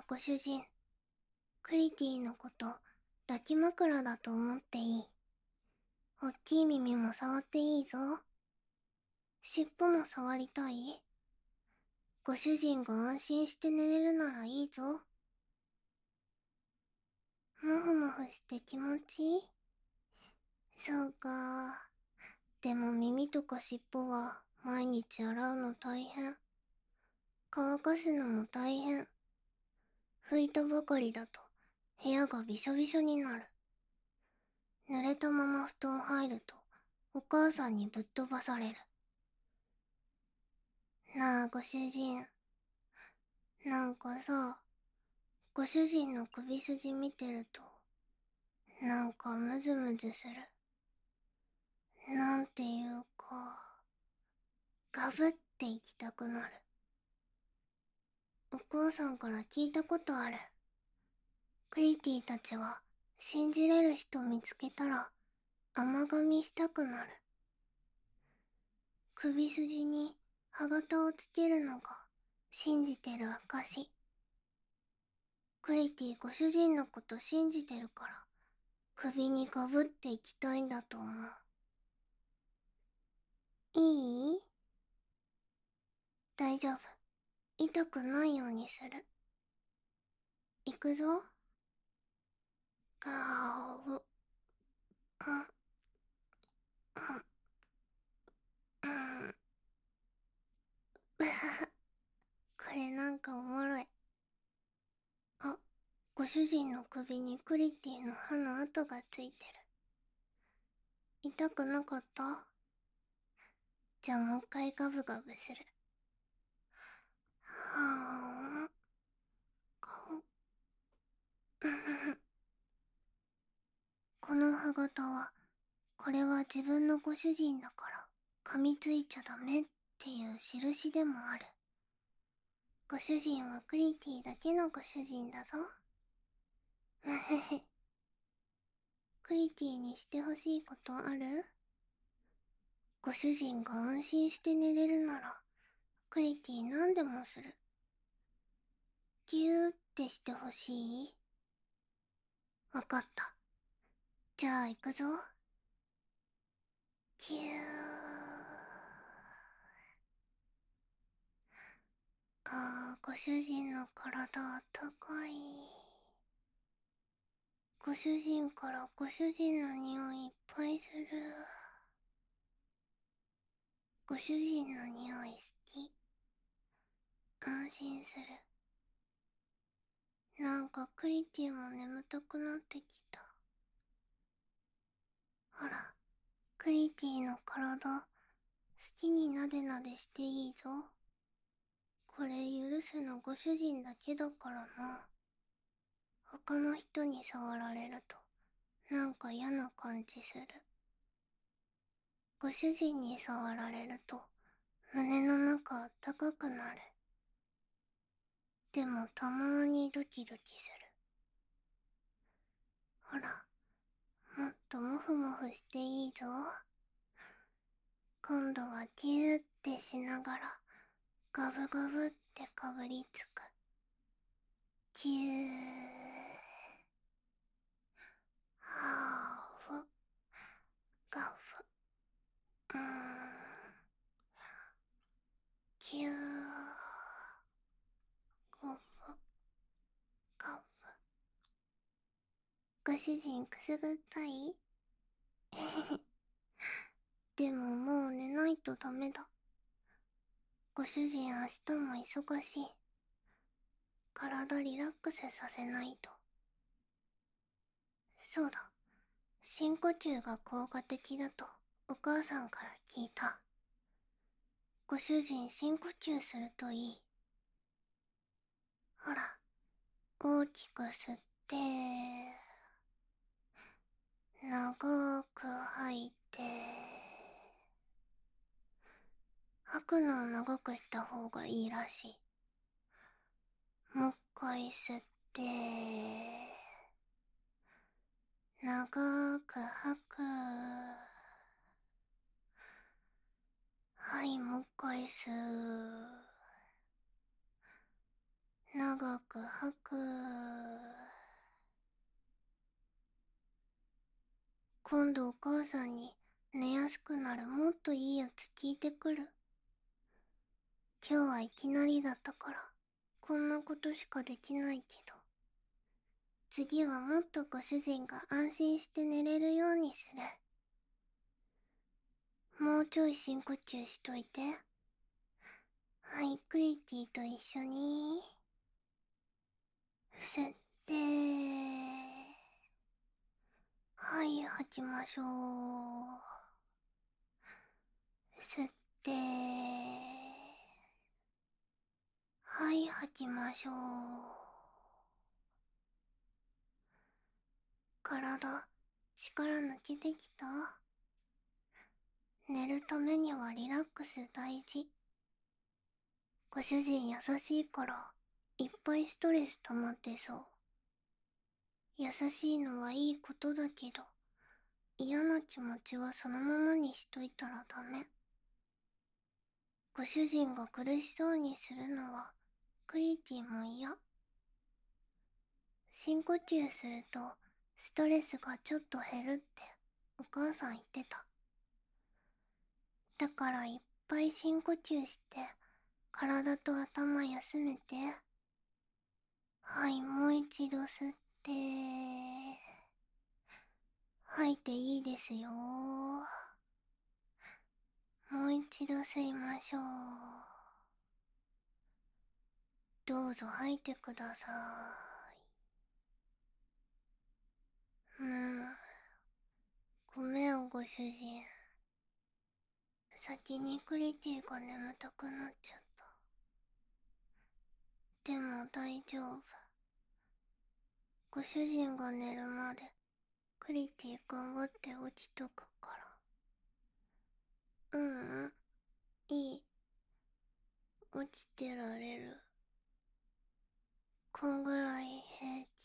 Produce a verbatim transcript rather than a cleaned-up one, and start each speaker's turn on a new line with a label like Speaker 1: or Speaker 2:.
Speaker 1: ご主人、クリティのこと抱き枕だと思っていい。おっきい耳も触っていいぞ。尻尾も触りたい？ご主人が安心して寝れるならいいぞ。もふもふして気持ちいい？そうか。でも耳とか尻尾は毎日洗うの大変。乾かすのも大変。拭いたばかりだと部屋がびしょびしょになる。濡れたまま布団入るとお母さんにぶっ飛ばされる。なあご主人、なんかさ、ご主人の首筋見てるとなんかムズムズする。なんていうか、ガブって行きたくなる。お母さんから聞いたことある。クリティたちは信じれる人見つけたら甘噛みしたくなる。首筋に歯型をつけるのが信じてる証。クリティご主人のこと信じてるから首にガブっていきたいんだと思う。いい？大丈夫。痛くないようにする。いくぞ。ガーオ。うん、うん、うん。これなんかおもろい。あ、ご主人の首にクリティの歯の跡がついてる。痛くなかった？じゃあもう一回ガブガブする。はぁん。この歯型は、これは自分のご主人だから噛みついちゃダメっていう印でもある。ご主人はクリティだけのご主人だぞ。むへへ。クリティにしてほしいことある？ご主人が安心して寝れるならクリティ何でもする。ギューってしてほしい？わかった。じゃあ行くぞ。ギュー。ああ、ご主人の体あったかい。ご主人からご主人の匂いいっぱいする。ご主人の匂い好き。安心する。なんかクリティも眠たくなってきた。ほら、クリティの体好きになでなでしていいぞ。これ許すのご主人だけだからな。他の人に触られるとなんか嫌な感じする。ご主人に触られると胸の中あったかくなる。でもたまーにドキドキする。ほら、もっとモフモフしていいぞ。今度はギューってしながらガブガブってかぶりつく。ギュー。はーふ。ガブ。うーん。ギュー。ゴブ。ガブ。ご主人くすぐったい？でももう寝ないとダメだ。ご主人明日も忙しい。体リラックスさせないと。そうだ。深呼吸が効果的だとお母さんから聞いた。ご主人深呼吸するといい。ほら、大きく吸って、長く吐いて、吐くのを長くした方がいいらしい。もう一回吸って、長く吐く。はい、もう一回吸う。 長く吐く。今度お母さんに寝やすくなるもっといいやつ聞いてくる。今日はいきなりだったからこんなことしかできないけど、次はもっとご主人が安心して寝れるようにする。もうちょい深呼吸しといて。はい、クリティと一緒に吸って、はい、吐きましょう。吸って、はい、吐きましょう。体、力抜けてきた？寝るためにはリラックス大事。ご主人優しいからいっぱいストレス溜まってそう。優しいのはいいことだけど、嫌な気持ちはそのままにしといたらダメ。ご主人が苦しそうにするのはクリティも嫌。深呼吸するとストレスがちょっと減るってお母さん言ってた。だからいっぱい深呼吸して体と頭休めて。はい、もう一度吸って、吐いていいですよ。もう一度吸いましょう。どうぞ吐いてください。うん。ごめんご主人。先にクリティが眠たくなっちゃった。でも大丈夫。ご主人が寝るまでクリティ頑張って起きとくから。ううん、いい。起きてられる。こんぐらい平